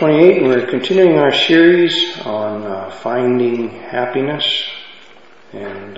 28, and we're continuing our series on finding happiness. And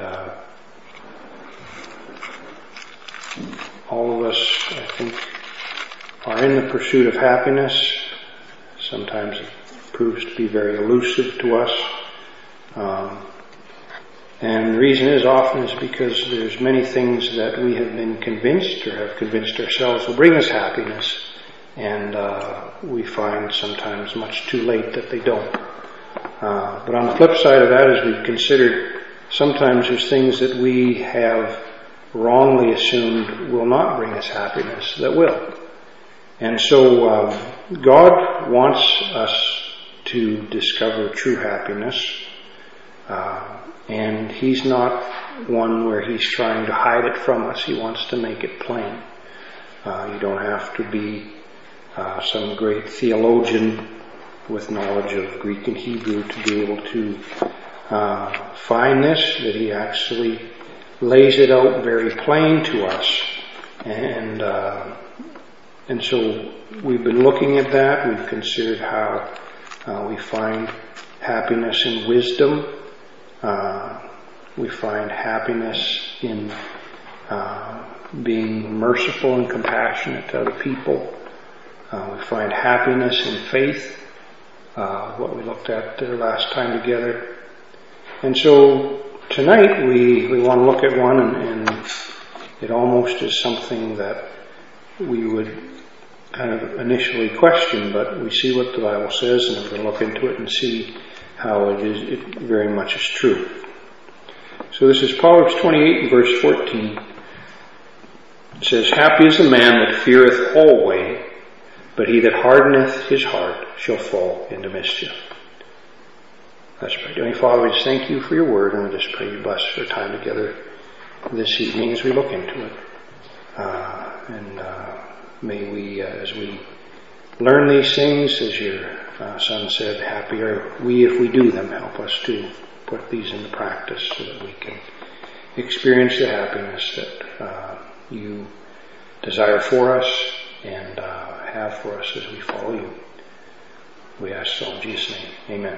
all of us, I think, are in the pursuit of happiness. Sometimes it proves to be very elusive to us. And the reason is often is because there's many things that we have been convinced or have convinced ourselves will bring us happiness. And we find sometimes much too late that they don't. But on the flip side of that, as we've considered, sometimes there's things that we have wrongly assumed will not bring us happiness that will. And so God wants us to discover true happiness. And He's not one where He's trying to hide it from us. He wants to make it plain. You don't have to be some great theologian with knowledge of Greek and Hebrew to be able to find this, that He actually lays it out very plain to us. And so we've been looking at that. We've considered how we find happiness in wisdom. We find happiness in being merciful and compassionate to other people. We find happiness in faith, what we looked at the last time together. And so tonight we want to look at one, and it almost is something that we would kind of initially question, but we see what the Bible says, and we're going to look into it and see how it very much is true. So this is Proverbs 28 and verse 14. It says, "Happy is the man that feareth always, but he that hardeneth his heart shall fall into mischief." Let's pray. Dear Father, we just thank You for Your word, and we just pray You bless our time together this evening as we look into it. May we, as we learn these things, as Your Son said, happy are we if we do them. Help us to put these into practice so that we can experience the happiness that You desire for us and have for us as we follow You. We ask so in Jesus' name. Amen.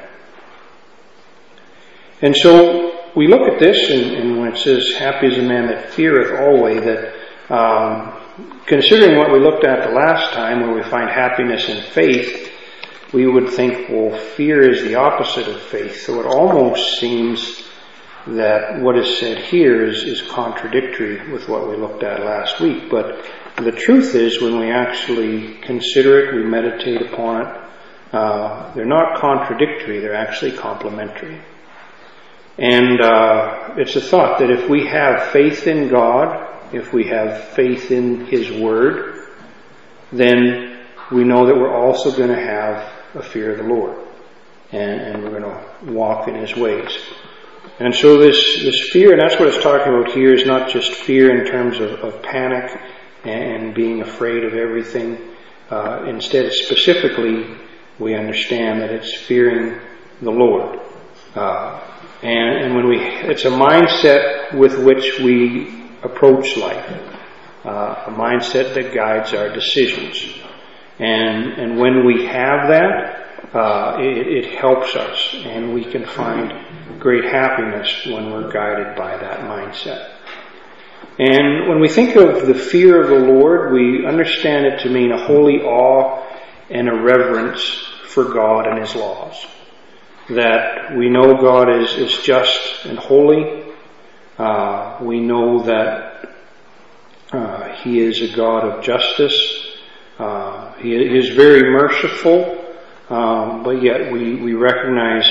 And so we look at this, and when it says, "Happy is the man that feareth always," that considering what we looked at the last time, where we find happiness in faith, we would think, well, fear is the opposite of faith. So it almost seems that what is said here is contradictory with what we looked at last week. But the truth is, when we actually consider it, we meditate upon it, they're not contradictory, they're actually complementary. And it's a thought that if we have faith in God, if we have faith in His Word, then we know that we're also going to have a fear of the Lord. And we're going to walk in His ways. And so this fear, and that's what it's talking about here, is not just fear in terms of panic and being afraid of everything. Instead, specifically, we understand that it's fearing the Lord. And when it's a mindset with which we approach life, a mindset that guides our decisions. And when we have that, it helps us, and we can find great happiness when we're guided by that mindset. And when we think of the fear of the Lord, we understand it to mean a holy awe and a reverence for God and His laws. That we know God is just and holy. We know that He is a God of justice. He is very merciful, but yet we recognize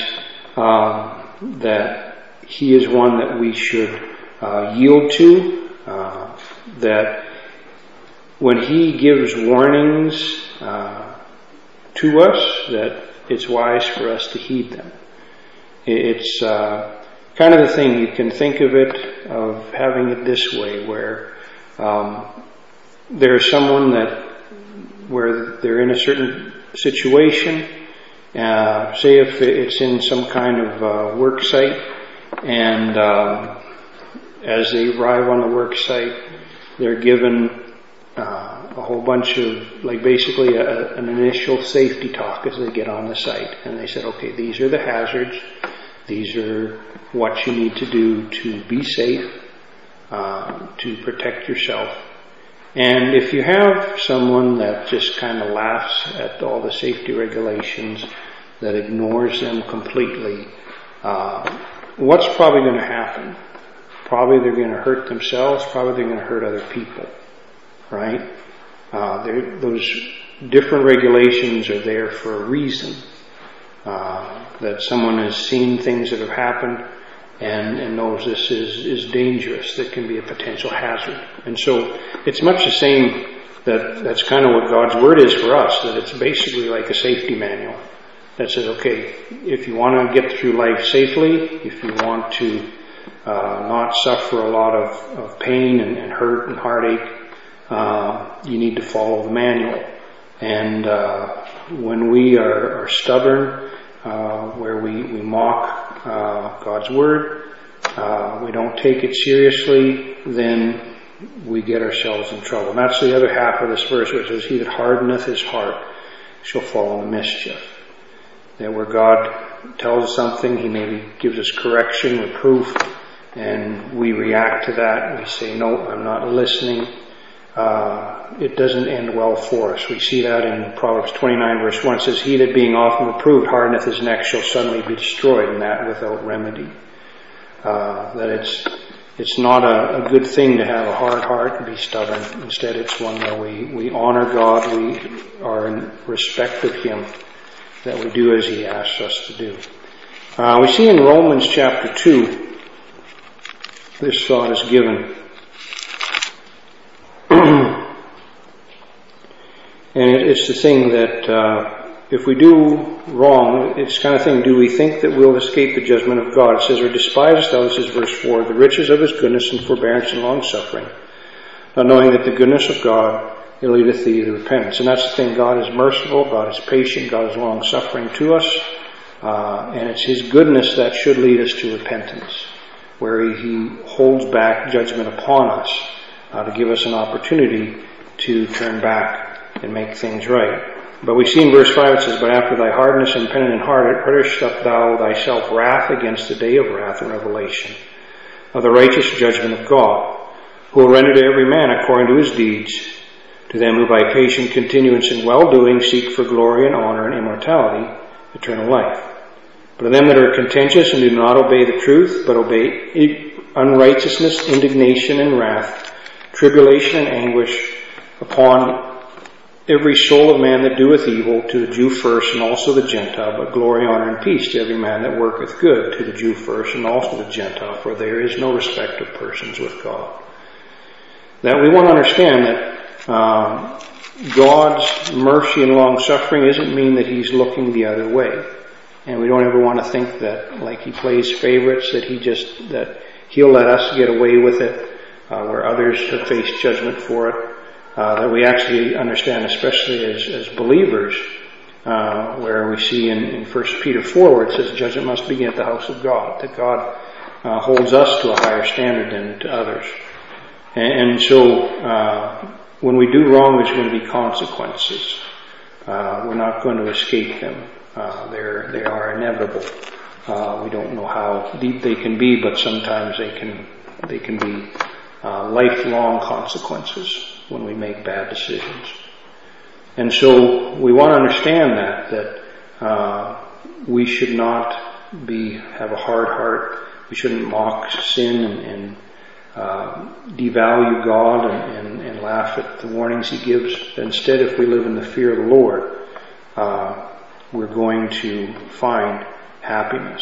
that He is one that we should yield to, that when He gives warnings to us, that it's wise for us to heed them. It's kind of the thing, you can think of it, of having it this way, where there's someone where they're in a certain situation, say if it's in some kind of work site, and as they arrive on the work site, they're given a whole bunch of, like basically an initial safety talk as they get on the site. And they said, okay, these are the hazards. These are what you need to do to be safe, to protect yourself. And if you have someone that just kind of laughs at all the safety regulations, that ignores them completely, what's probably going to happen? Probably they're going to hurt themselves, probably they're going to hurt other people, right? Those different regulations are there for a reason. That someone has seen things that have happened and knows this is dangerous, that can be a potential hazard. And so it's much the same, that's kind of what God's Word is for us, that it's basically like a safety manual that says, okay, if you want to get through life safely, if you want to not suffer a lot of pain and hurt and heartache, you need to follow the manual. And when we are stubborn, where we mock God's Word, we don't take it seriously, then we get ourselves in trouble. And that's the other half of this verse, which says, he that hardeneth his heart shall fall into mischief. That where God tells us something, He maybe gives us correction, reproof, and we react to that. We say, no, I'm not listening. It doesn't end well for us. We see that in Proverbs 29 verse 1. It says, he that being often reproved hardeneth his neck shall suddenly be destroyed, and that without remedy. That it's not a good thing to have a hard heart and be stubborn. Instead, it's one where we honor God, we are in respect of Him, that we do as He asks us to do. We see in Romans chapter 2, this thought is given. And it's the thing that if we do wrong, it's kind of thing, do we think that we'll escape the judgment of God? It says, or despisest thou, this is verse 4, the riches of His goodness and forbearance and long-suffering, not knowing that the goodness of God, it leadeth thee to repentance. And that's the thing, God is merciful, God is patient, God is long-suffering to us, and it's His goodness that should lead us to repentance, where He holds back judgment upon us to give us an opportunity to turn back and make things right. But we see in verse 5 it says, but after thy hardness and penitent heart, hardest up thou thyself wrath against the day of wrath and revelation of the righteous judgment of God, who will render to every man according to his deeds, to them who by patient continuance in well-doing seek for glory and honor and immortality, eternal life. But of them that are contentious and do not obey the truth, but obey unrighteousness, indignation, and wrath, tribulation and anguish upon every soul of man that doeth evil, to the Jew first and also the Gentile, but glory, honor, and peace to every man that worketh good, to the Jew first and also the Gentile, for there is no respect of persons with God. That we want to understand that God's mercy and long-suffering doesn't mean that He's looking the other way. And we don't ever want to think that, like He plays favorites, that He'll let us get away with it, where others have faced judgment for it. That we actually understand, especially as believers, where we see in 1 Peter 4 where it says judgment must begin at the house of God, that God holds us to a higher standard than to others. And so when we do wrong, there's going to be consequences. We're not going to escape them. They are inevitable. We don't know how deep they can be, but sometimes they can be lifelong consequences when we make bad decisions. And so we want to understand that we should not have a hard heart. We shouldn't mock sin and devalue God and laugh at the warnings He gives. Instead, if we live in the fear of the Lord, we're going to find happiness.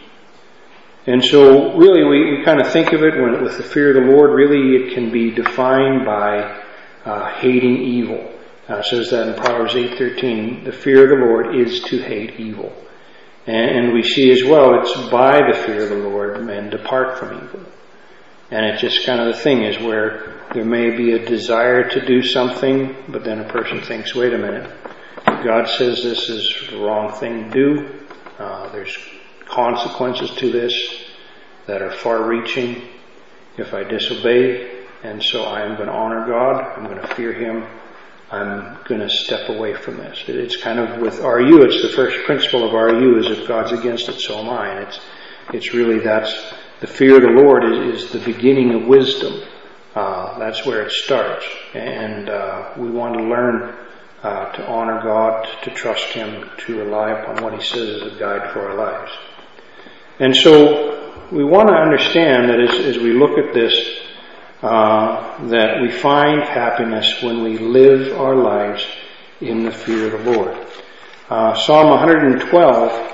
And so really we kind of think of it with the fear of the Lord, really it can be defined by hating evil. It says that in Proverbs 8:13, the fear of the Lord is to hate evil. And we see as well, it's by the fear of the Lord men depart from evil. And it's just kind of the thing is where there may be a desire to do something, but then a person thinks, wait a minute, God says this is the wrong thing to do. There's consequences to this that are far-reaching if I disobey, and so I am going to honor God, I'm going to fear Him, I'm going to step away from this. It's kind of with RU, it's the first principle of RU is if God's against it, so am I. And it's really, that's the fear of the Lord is the beginning of wisdom. That's where it starts. And we want to learn to honor God, to trust Him, to rely upon what He says as a guide for our lives. And so we want to understand that as we look at this, that we find happiness when we live our lives in the fear of the Lord. Psalm 112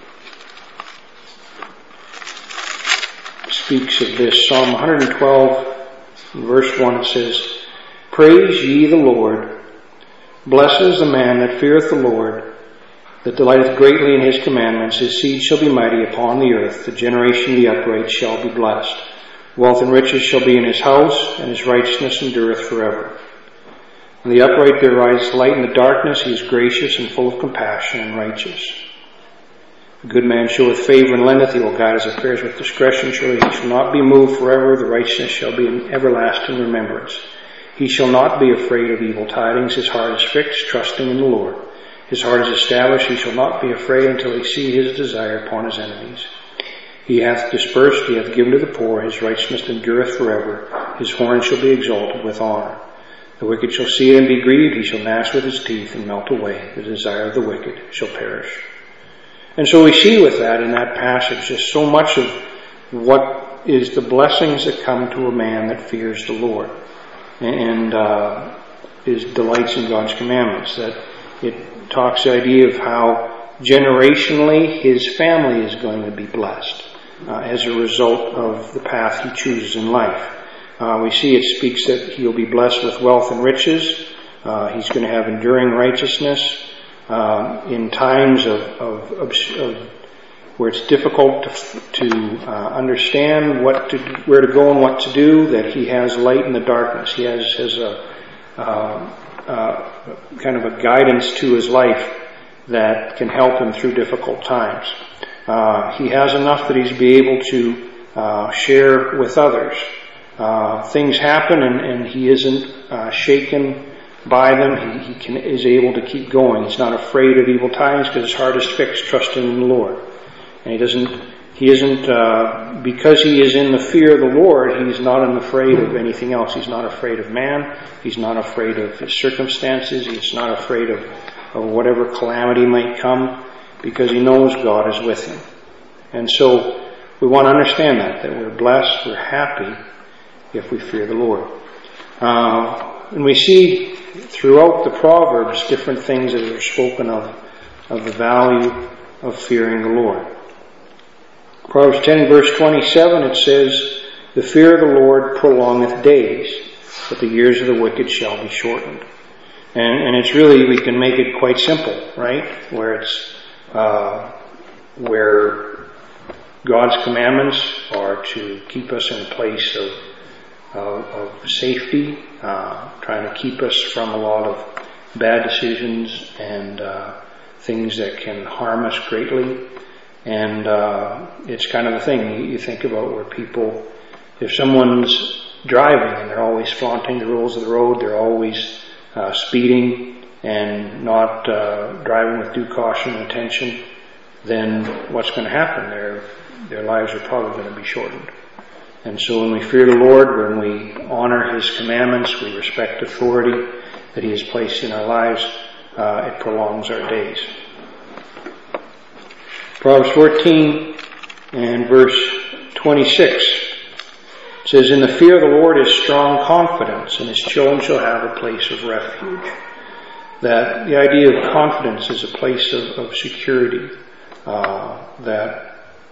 speaks of this. Psalm 112, verse 1, it says, "Praise ye the Lord. Blessed is the man that feareth the Lord, that delighteth greatly in His commandments. His seed shall be mighty upon the earth. The generation of the upright shall be blessed. Wealth and riches shall be in his house, and his righteousness endureth forever. In the upright there rises light in the darkness. He is gracious and full of compassion and righteous. A good man showeth favor and lendeth. He will guide his affairs with discretion. Surely he shall not be moved forever. The righteousness shall be in everlasting remembrance. He shall not be afraid of evil tidings. His heart is fixed, trusting in the Lord. His heart is established. He shall not be afraid until he see his desire upon his enemies. He hath dispersed, he hath given to the poor, his righteousness endureth forever. His horn shall be exalted with honor. The wicked shall see it and be grieved, he shall gnash with his teeth and melt away. The desire of the wicked shall perish." And so we see with that in that passage just so much of what is the blessings that come to a man that fears the Lord and delights in God's commandments. That it talks the idea of how generationally his family is going to be blessed as a result of the path he chooses in life. We see it speaks that he'll be blessed with wealth and riches. He's going to have enduring righteousness in times of where it's difficult to understand where to go and what to do. That he has light in the darkness. He has a kind of a guidance to his life that can help him through difficult times. He has enough that he's be able to share with others. Things happen and he isn't shaken by them. He is able to keep going. He's not afraid of evil times because his heart is fixed, trusting in the Lord. And he isn't because he is in the fear of the Lord, he's not afraid of anything else. He's not afraid of man. He's not afraid of his circumstances. He's not afraid of whatever calamity might come, because he knows God is with him. And so we want to understand that we're blessed, we're happy if we fear the Lord. And we see throughout the Proverbs different things that are spoken of the value of fearing the Lord. Proverbs 10 verse 27, it says, "The fear of the Lord prolongeth days, but the years of the wicked shall be shortened." And it's really, we can make it quite simple, right? Where it's where God's commandments are to keep us in a place of safety, trying to keep us from a lot of bad decisions and things that can harm us greatly. And it's kind of the thing you think about where people, if someone's driving and they're always flaunting the rules of the road, they're always speeding and not driving with due caution and attention, then what's going to happen? Their lives are probably going to be shortened. And so when we fear the Lord, when we honor His commandments, we respect authority that He has placed in our lives, it prolongs our days. Proverbs 14 and verse 26 says, "In the fear of the Lord is strong confidence, and His children shall have a place of refuge." That the idea of confidence is a place of security, that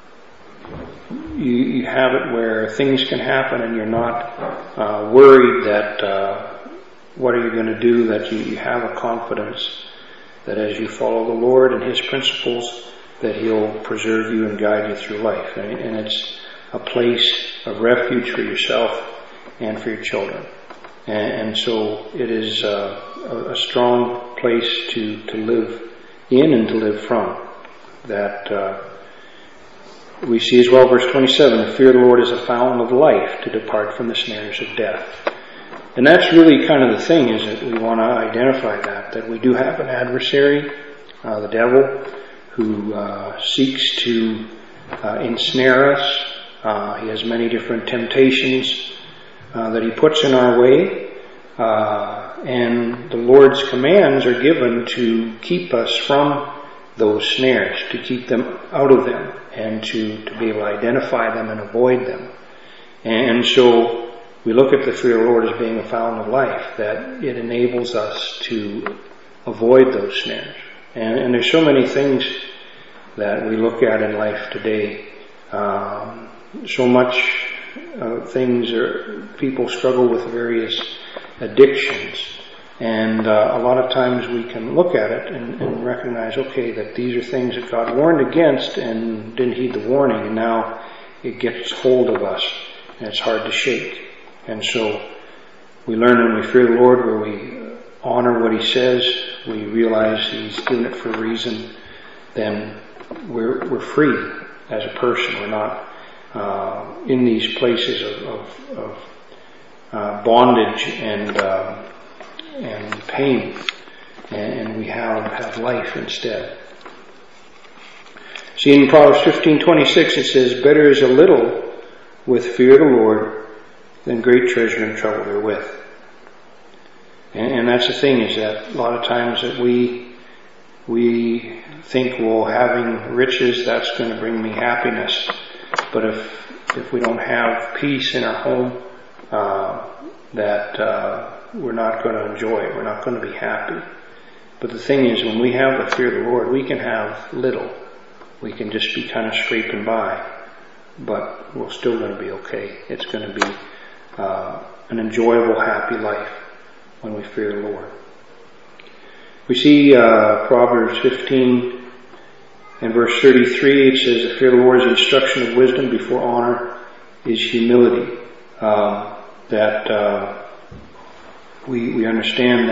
you have it where things can happen and you're not worried that what are you going to do, that you have a confidence that as you follow the Lord and His principles, that He'll preserve you and guide you through life. And it's a place of refuge for yourself and for your children. And so it is a strong place to live in and to live from. That we see as well, verse 27, "The fear of the Lord is a fountain of life, to depart from the snares of death." And that's really kind of the thing, is that we want to identify that we do have an adversary, the devil, who seeks to ensnare us. He has many different temptations that he puts in our way. And the Lord's commands are given to keep us from those snares, to keep them out of them, and to be able to identify them and avoid them. And so we look at the fear of the Lord as being a fountain of life, that it enables us to avoid those snares. And there's so many things that we look at in life today. So much things people struggle with various addictions. And a lot of times we can look at it and recognize, okay, that these are things that God warned against and didn't heed the warning, and now it gets hold of us and it's hard to shake. And so we learn when we fear the Lord, where we honor what He says, we realize He's given it for a reason, then we're free as a person. We're not in these places of bondage and pain, and we have life instead. See, in Proverbs 15:26 it says, "Better is a little with fear of the Lord than great treasure and trouble therewith." And that's the thing, is that a lot of times that we think, well, having riches, that's going to bring me happiness. But if we don't have peace in our home, we're not going to enjoy it. We're not going to be happy. But the thing is, when we have the fear of the Lord, we can have little. We can just be kind of scraping by, but we're still going to be okay. It's going to be an enjoyable, happy life when we fear the Lord. We see Proverbs 15 and verse 33. It says, "The fear of the Lord is instruction of wisdom. Before honor is humility." We understand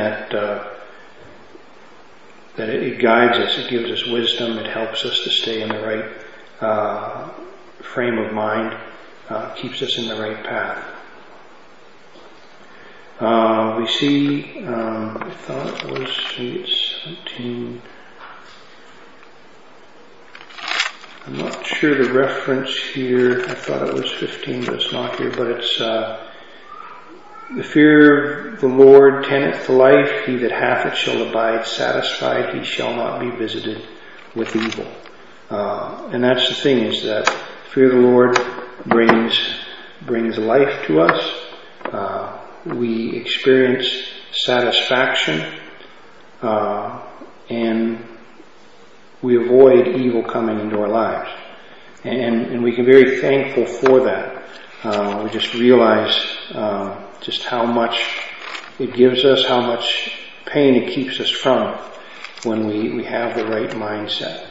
that it guides us, it gives us wisdom, it helps us to stay in the right frame of mind, keeps us in the right path. We see, I thought it was 17. I'm not sure the reference here. I thought it was 15, but it's not here. But it's the fear of the Lord tendeth to life. He that hath it shall abide satisfied. He shall not be visited with evil. And that's the thing, is that fear of the Lord brings life to us. We experience satisfaction, and we avoid evil coming into our lives. And we can be very thankful for that. We just realize just how much it gives us, how much pain it keeps us from when we have the right mindset.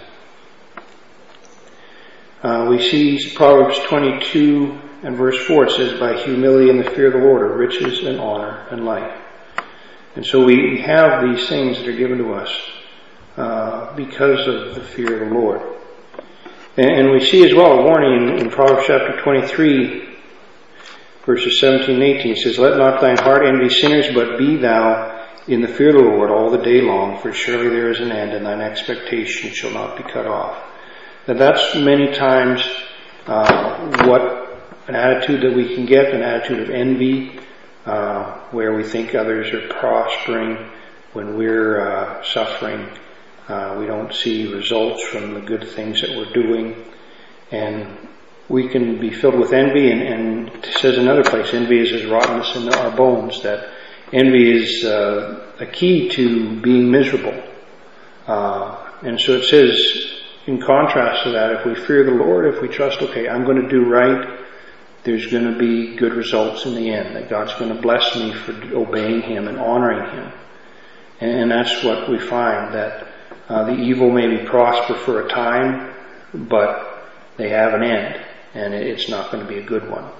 We see Proverbs 22 and verse 4. It says, "By humility and the fear of the Lord are riches and honor and life." And so we have these things that are given to us because of the fear of the Lord. And we see as well a warning in Proverbs chapter 23, verses 17 and 18. It says, "Let not thine heart envy sinners, but be thou in the fear of the Lord all the day long, for surely there is an end, and thine expectation shall not be cut off." Now that's many times what an attitude that we can get, an attitude of envy, where we think others are prospering when we're suffering. We don't see results from the good things that we're doing, and we can be filled with envy. And it says in another place, envy is as rottenness in our bones. That envy is a key to being miserable. And so it says, in contrast to that, if we fear the Lord, if we trust, okay, I'm going to do right, there's going to be good results in the end, that God's going to bless me for obeying Him and honoring Him. And that's what we find, that the evil maybe prosper for a time, but they have an end, and it's not going to be a good one.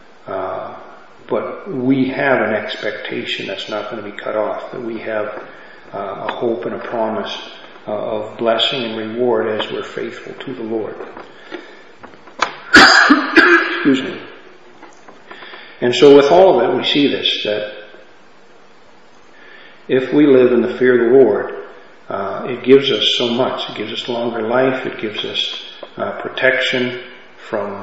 But we have an expectation that's not going to be cut off, that we have a hope and a promise of blessing and reward as we're faithful to the Lord. Excuse me. And so with all of it, we see this, that if we live in the fear of the Lord, it gives us so much. It gives us longer life. It gives us protection from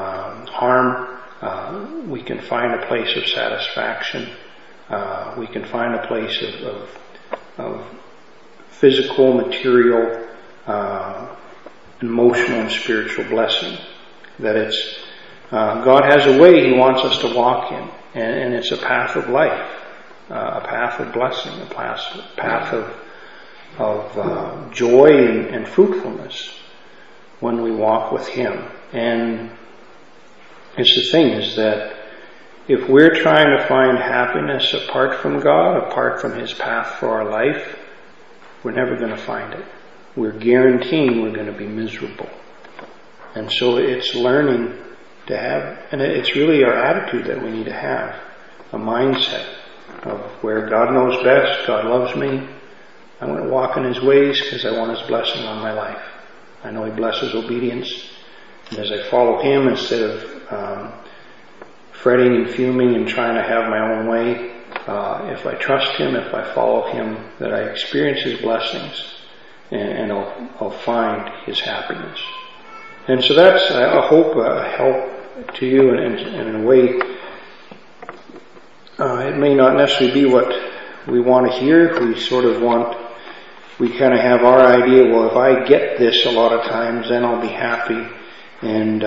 harm. We can find a place of satisfaction. We can find a place of physical, material, emotional, and spiritual blessing. That it's God has a way He wants us to walk in, and it's a path of life, a path of blessing, a path of joy and fruitfulness when we walk with Him. And it's the thing is that if we're trying to find happiness apart from God, apart from His path for our life, we're never going to find it. We're guaranteeing we're going to be miserable. And so it's learning to have, and it's really our attitude that we need to have, a mindset of where God knows best, God loves me, I'm going to walk in His ways because I want His blessing on my life. I know He blesses obedience, and as I follow Him, instead of fretting and fuming and trying to have my own way, if I trust Him, if I follow Him, that I experience His blessings, and I'll find His happiness. And so that's, I hope, a help to you, and in a way, it may not necessarily be what we want to hear. We kind of have our idea, well, if I get this a lot of times, then I'll be happy, and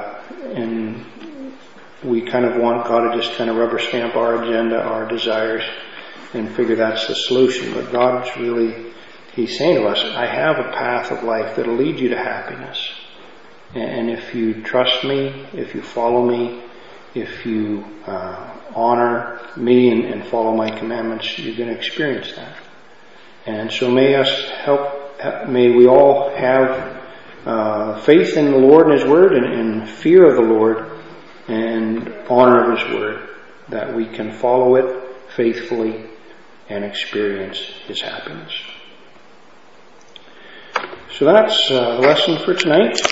we kind of want God to just kind of rubber stamp our agenda, our desires, and figure that's the solution. But God's really, He's saying to us, I have a path of life that'll lead you to happiness. And if you trust me, if you follow me, if you honor me and follow my commandments, you're going to experience that. And so may we all have faith in the Lord and His Word, and fear of the Lord and honor of His Word, that we can follow it faithfully and experience His happiness. So that's the lesson for tonight.